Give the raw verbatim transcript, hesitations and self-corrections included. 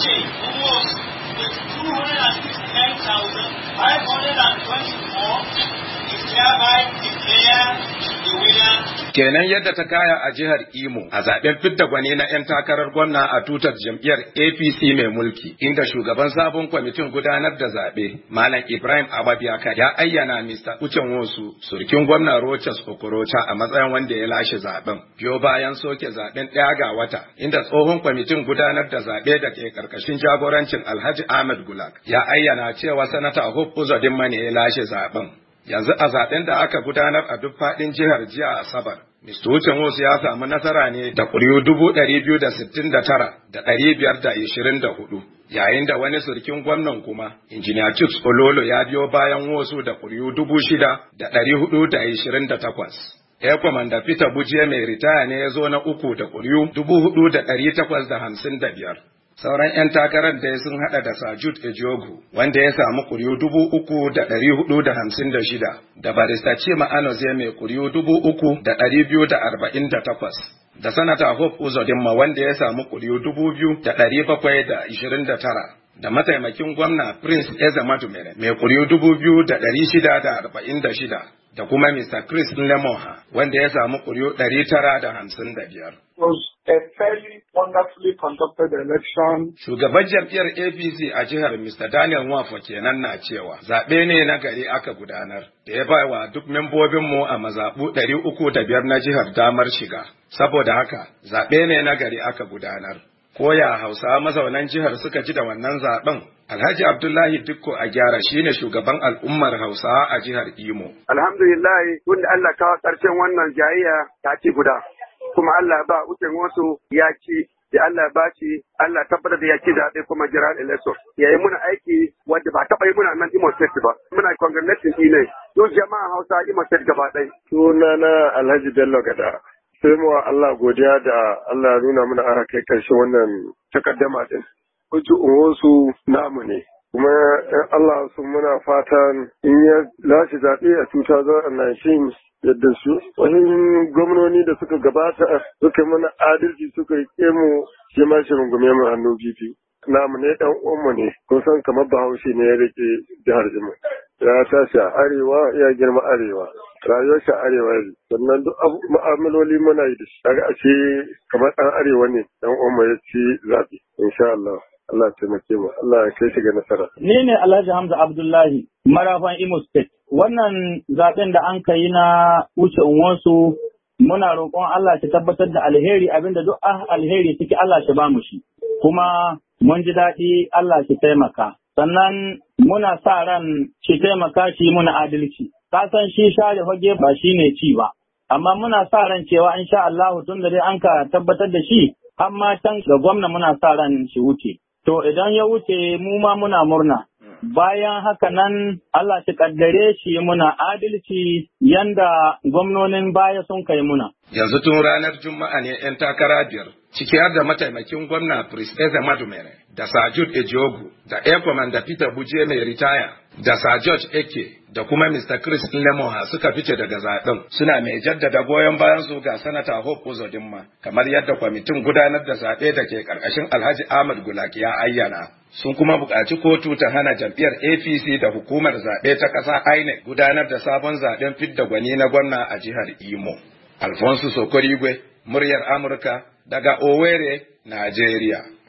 ce almost two hundred sixty-nine thousand five hundred twenty-four is hereby declared the winner. Kenan yadda ta kaya a jihar Imo a zaben fidda gwani na 'yan takarar gwamna a tutar jam'iyyar A P C mai mulki, inda shugaban sabon kwamitin gudanar da zaɓe Malam Ibrahim Ababiyaka ya ayyana Mister Uchenwosu surkin gwamna Rochas Okorocha a matsayin wanda ya lashe zaben. Biyo bayan soke zaben ɗaya ga wata, inda tsohon kwamitin gudanar da zaɓe da ke karkashin jagorancin Alhaji Ahmed Gulak ya ayyana cewa Sanata Hope Uzodinma ne ya lashe zaben. Yanzu a zaben da aka gudanar a duk faɗin jihar jiya Asabar, Mister Uchenwosu ya samu nasara ne da ƙuri'u dubu ɗari biyu da sittin da tara da ɗari biyar da ishirin da hudu, yayin da wani surkin gwamnan kuma, Injiniya Chuks Ololo ya biyo bayan wasu da ƙuri'u dubu shida da ɗari hudu da ishirin da takwas. Air Commander Peter Bujiya mai ritaya ne ya zo na uku da ƙuri'u dubu hudu da ɗari takwas da hamsin da biyar. Sauran 'yan takarar da sun hada da Sajud Ejogu, wanda ya samu kuriyu dubu uku da ɗari hudu da hamsin da shida, da Barista Chima Anozie mai kuriyu dubu uku da ɗari biyu da arba'in da takwas, da Sanata Hope Uzodinma wanda ya samu kuriyu dubu biyu da ɗari bakwai da ishirin da tara, da mataimakin gwamna Prince Eze Madumere mai kuriyu dubu biyu da ɗari shida da arba'in da shida, da kuma Mister Chris Lemoha wanda ya samu kuriyu ɗari tara da hamsin da biyar. A fairly wonderfully conducted election. Shugaban jam'iyyar A P C a jihar Mister Daniel Nwafo kenan na cewa zaɓe ne na gari aka gudanar da ya bai wa duk membobinmu a mazaɓu ɗari uku da biyar na jihar damar shiga. Saboda haka zaɓe ne na gari aka gudanar. Koya Hausawa mazaunan jihar suka ji da wannan zaɓen? Alhaji Abdullahi Dikko a gyara shine shugaban al'ummar Hausawa a jihar Imo. Alhamdulillah, wanda Allah kawo ƙarshen wannan jayayya ta ci guda. Kuma Allah ba wucin wasu ya ci da Allah ba shi Allah tabbatar da ya ci zaɓe kuma general election ya yi muna aiki wanda ba taɓa yi muna nan Imo State ba muna congratulating shi ne duk jama'a Hausa Imo State gaba ɗaya. Sunana Alhaji Bello Gada. Sai mu Allah godiya da Allah nuna mana ara kai ƙarshen wannan takaddama din. Uju wasu namu ne. Kuma Allah sun muna fatan in ya lashe zaɓe a two thousand nineteen yadda su wani gwamnoni da suka gabata suka mana adalci suka yi kemu shi ma shi rungume mu hannu bibi. Namu ne dan uwanmu ne kun san kamar Bahaushe ne ya rike jihar Imo. Ya tashi a arewa ya girma arewa. Rayuwar shi arewa ne sannan duk mu'amaloli muna yi da shi. Kaga ashe kamar dan arewa ne dan uwanmu ya ci zaɓe insha Allah. Allah ya taimake mu, Allah ya kai shi ga nasara. Ni ne Alhaji Hamza Abdullahi, marafan Imo State. Wannan zaben da an kai na wuce unwansu muna roƙon Allah shi tabbatar da alheri abinda duk alheri ciki Allah shi ba mu shi. Kuma mun ji daɗi Allah shi taimaka. Sannan muna sa ran shi taimaka shi muna adalci. Ka san shi share fage ba shi ne ci ba. Amma muna sa ran cewa insha Allah tun da dai an ka tabbatar da shi, amma can ga gwamna muna sa ran shi wuce. To idan ya wuce mu ma muna murna. Bayan haka nan Allah shi kaddare shi muna adalci yanda gwamnonin baya sun kai muna. Yanzu tun ranar Juma'a ne 'yan takara biyar, ciki har da mataimakin gwamna Prince Eze Madumere, da Sajud Ejogu, da Air Commander Peter Bujiya mai ritaya, da Sir George Eke, da kuma Mister Chris Lemoha suka fice daga zaɓen. Suna mai jaddada goyon bayan su ga Sanata Hope Uzodinma, kamar yadda kwamitin gudanar da zaɓe da ke ƙarƙashin Alhaji Ahmad Gulak ya ayyana. Sun kuma buƙaci kotu ta hana jam'iyyar A P C da hukumar zaɓe ta ƙasa I N E C gudanar da sabon zaɓen fidda gwani na gwamna a jihar Imo. Alfonso Sokorigwe, muryar Amurka, daga Owerri, Najeriya.